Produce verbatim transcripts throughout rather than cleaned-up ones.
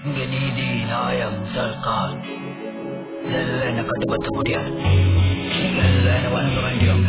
இங்கே நீதி நியாயம் சர்க்கார் இதெல்லாம் என்ன கட்டுப்படுத்த முடியாது. இதெல்லாம் என்ன வழங்க வேண்டியவங்க.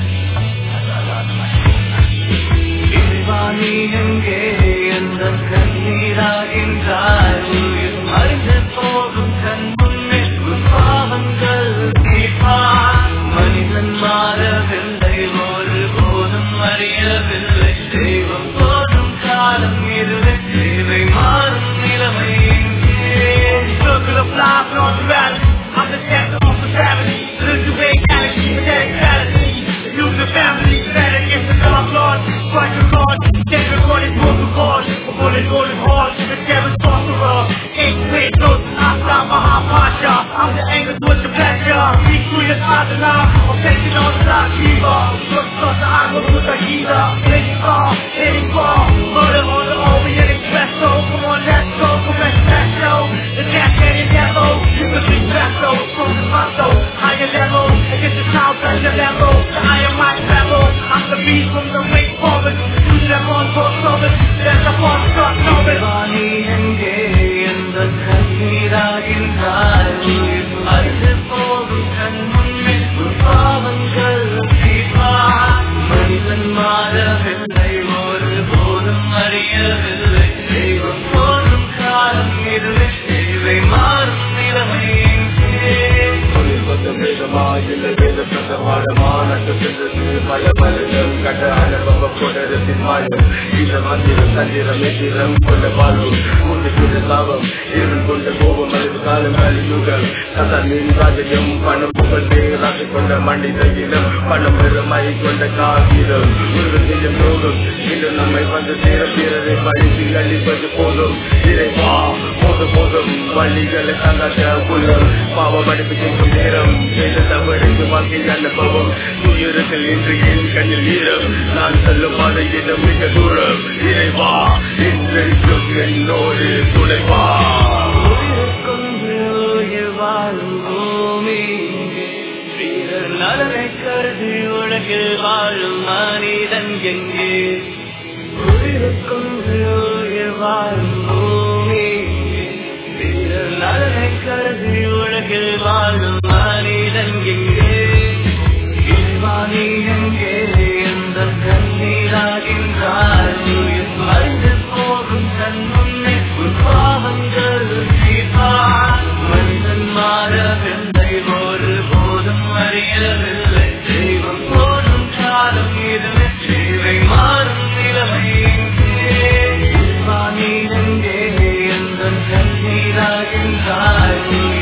இறைவாணி எங்கே எந்த கண்ணீராகின்றாய் உயிர் மறைந்து போகும் கண் முன்னே உன் பாவங்கள் தீர்ப்பார். மனிதன் மாறவில்லை ஒரு போதும் அறியவில்லை தெய்வம் போதும் காலம் இதுவே தேவை மாறும் நிலைமை circle of life on the rally. I'm the center of the gravity. Live the way galaxy, protect galaxy. Use the family, better get the dark lord. Strike the chord, take the chord, it's broken chord. A bullet golden horse, the devil's sorcerer. Eight great notes, I'm not Mahapacha. I'm the anger with the pleasure. Speak through your sadhana, I'm taking on the last Shiva. Just trust the eye with the healer. Hitting far, hitting far. Murder on the Orient Expresso. Come on, let's go, come let's that show. The jack and the devil, you can be presto. From the muscle, higher level. Against the child pressure level. The iron might rebel. I'm the beast from the wake forward. Use them on for service. There's a false start novice. Vani enge endha khanneeragindraai uyir marithu pogum kan munne un paavangal தீர்ப்பார். மனிதன் மாறவில்லை ஒரு போதும் அறியவில்லை தெய்வம் போதும் காலம் இதுவே தேவை மாறும் நிலைமை பல பலர்கள் கட்ட அனுபவ கொடரத்தின் மாயம் இத மந்திரம் தந்திரம் எதிரம் கொண்ட வாழ்வும் மூன்று லாபம் இருள் கொண்ட கோபம் அல்லது காலம் அழியுகள் சதனின் ராஜ்யம் பணம் புகழ் ராசி கொண்ட மனித இனம் பணம் பெருமை கொண்ட காகிதம் ஒரு நிஜம் போதும் இன்னும் நம்மை வந்து சேர பிறரை படித்து அழிப்பது போதும் இறைவா போதும் போதும் வழிகளை தந்தாட்ட புலம் பாவம் அடிப்பிக்கும் நேரம் செய்த தவறுக்கு வாழ்க்கை அனுபவம் துயரத்தில் இன்று என் கண்ணில் ஈரம் நான் செல்லும் பாதையிடம் மிக தூரம் இறைவா என்றென்றும் என்னோடு துணைவா வாழும் பூமி வீரர் நலனை கருதி உலகில் வாழும் மனிதன் எங்கே உயிர்கொன்று வாழும் பூமி வீரர் நலனை கருதி உலகில் வாழும் மனிதன் எங்கே இறைவாணி எங்கே எந்த கண்ணீராகின்றாய் உயிர் மறைந்து போகும் கண் முன்னே உன் பாவங்கள் தீர்ப்பார். மனிதன் மாறவில்லை ஒரு போதும் அறியவில்லை தெய்வம் போதும் காலம் இதுவே தேவை மாறும் நிலைமை இறைவாணி எங்கே எந்த கண்ணீராகின்றாய்